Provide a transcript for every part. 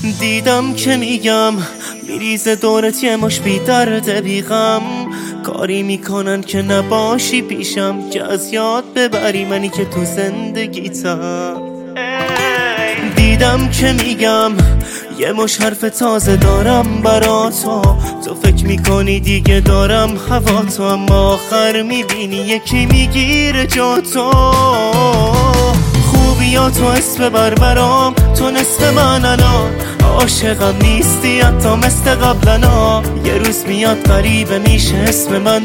دیدم که میگم میریزه دورت یه مش بی درد بیغم، کاری میکنن که نباشی پیشم، که از یاد ببری منی که تو زندگیتم. دیدم که میگم یه مش حرف تازه دارم برا تو فکر میکنی دیگه دارم هوا تو، اما آخر میبینی یکی میگیره جا تو. خوبیا تو اسم برام، تو نصف من الان، عاشقم نیستی حتی مثل قبلنا. یه روز میاد غریبه میشه اسم من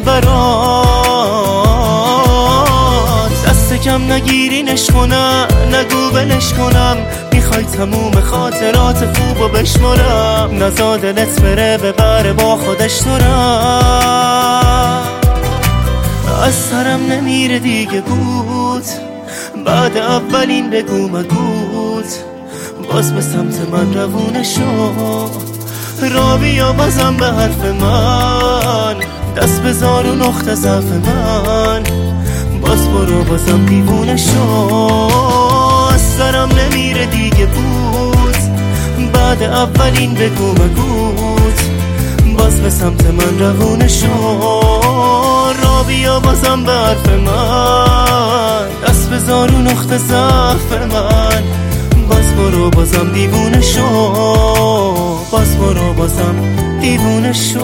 برات. دست کم نگیرینش کنم، نگو بلش کنم، میخوای تموم خاطرات خوبو بشمرم، نزا دلت بره ببره با خودش تو رم. از سرم نمیره دیگه بود، بعد اولین بگو مگوت، باز به سمت من روونه شو. را بیا بازم به حرف من، دست بذار و نقطه ضعف من، باز برو بازم دیوونه شو. از سرم نمیره دیگه بود، بعد اولین بگو مگوت، باز به سمت من روونه شو. را بیا بازم به حرف من، دست بذار و نقطه ضعف من، باز برو بازم دیوونه شو، باز برو بازم دیوونه شو.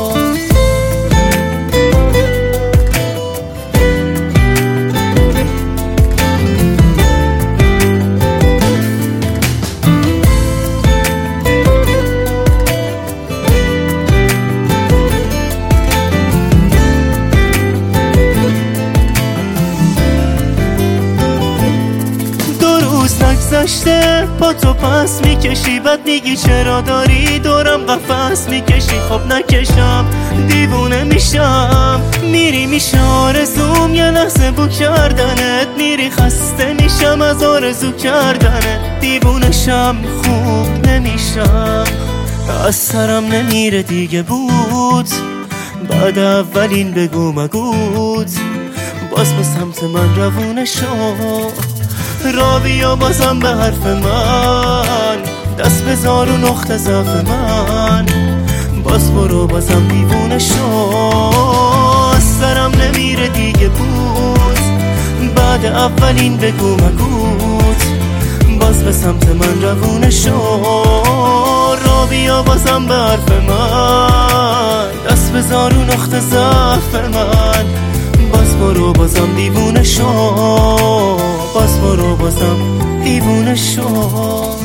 نگذشته با تو پس میکشی، بعد میگی چرا داری دورم قفس میکشی. خب نکشم دیوونه میشم، میری میشه آرزوم یه لحظه بو کردنت، میری خسته میشم از آرزو کردنت. دیوونشم خوب نمیشم، از سرم نمیره دیگه بود، بعد اولین بگو مگوت، باز به سمت من روونه شو. را بیا بازم به حرف من، دست بذار و نقطه ضعف من، باز برو بازم دیوونه شو. از سرم نمیره دیگه بود، بعد اولین بگو مگوت، باز به سمت من روونه شو. را بیا بازم به حرف من، دست بذار و نقطه ضعف من، باز برو بازم دیوونه شو، باز برو بازم دیوونه شو.